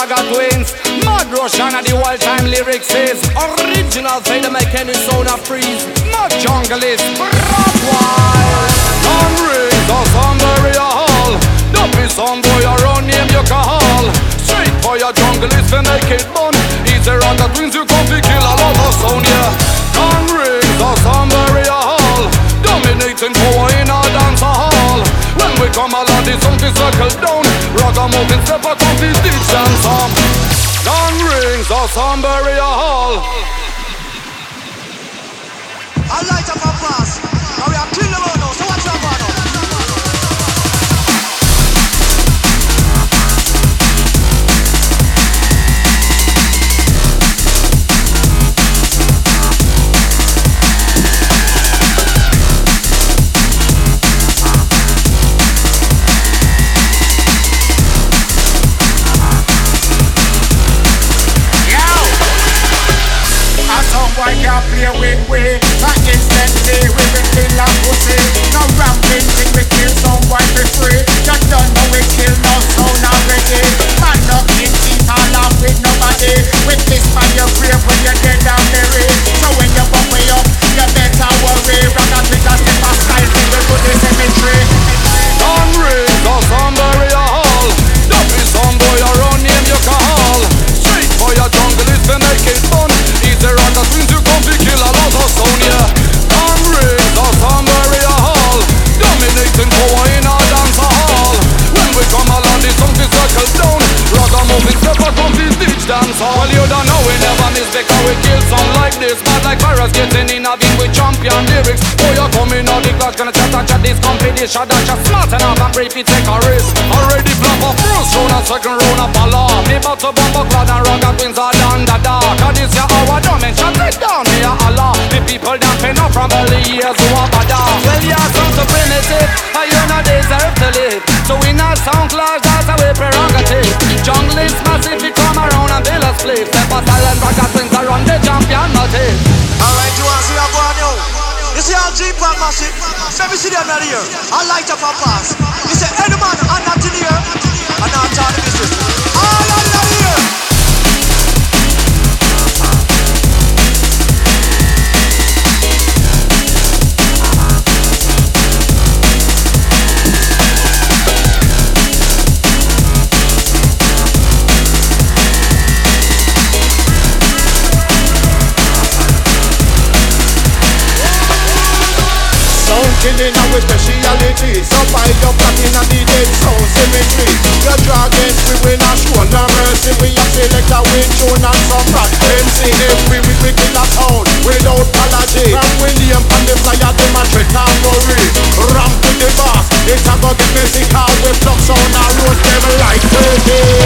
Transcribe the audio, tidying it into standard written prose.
Ragga Twins. Mad Russian and the all-time lyrics is original, say to make any sound a freeze. Mad Junglist, rock wild. Long rings or some barrier hall. Don't be some boy around name you can haul. Straight for your Junglist to make it fun. Easy Ragga Twins, you come to kill a lot of sound, yeah. Long rings or some barrier hall. Dominating power in a dance hall. When we come along, the sound is circle down. Ragga moving step a come to ditch and some. Long rings or some barrier hall. I light up a pass. Now we are clean the road now, so watch your man now. Boy can't play with we. Not instantly we will kill a pussy. No ramping thing we kill some boy for free. You don't know we kill no sound already. Man up in teeth all off with nobody. With this man you grave when you're dead and buried. So when you bump me up, you better worry. Ragga Twins a step aside, we will put the cemetery. Long rings or some barrier hall. Don't be some boy around name you can haul. Straight for your Junglist to make it fun. Easy Ragga Twins, you come to kill a lot of sound, yeah. Long rings or some barrier hall. Dominating power in a dance hall. When we come along, the sound is circle down. Ragga moving step a come to ditch dance hall. Well, you don't know we never miss because we kill some like this. But like virus getting in a beat with champion lyrics. Oh, you're coming out the class, gonna chat and chat this competition. That's just smart enough and brave, you take a risk. Already flop a first round and second round of alarm. Me about to bump a crowd and Ragga Twins are down the dark. And this year our diamond shot it down here Allah. The people dancing up from early years who are bad. Well, you're so primitive, and you not deserve to live. So we not sound clash, that's our prerogative. Junglist massive, we come around and build a split. Step aside and Ragga Twins are on the champion motive. Alright, you want to see a brand new? You see our G-Pop massive? Let me see them out here. I light up a pass. You say any man and not in here and not talk the business. All out in here. Killing our speciality. So by your platinum and the dead sound symmetry. Your dragons we win a show no mercy. We a select a win tune and some rock MCF we kill a sound without apology. From William and the flyer them a treat and worry. Ramp to the boss, it's a go get messy car. We flux on a road them like turkey.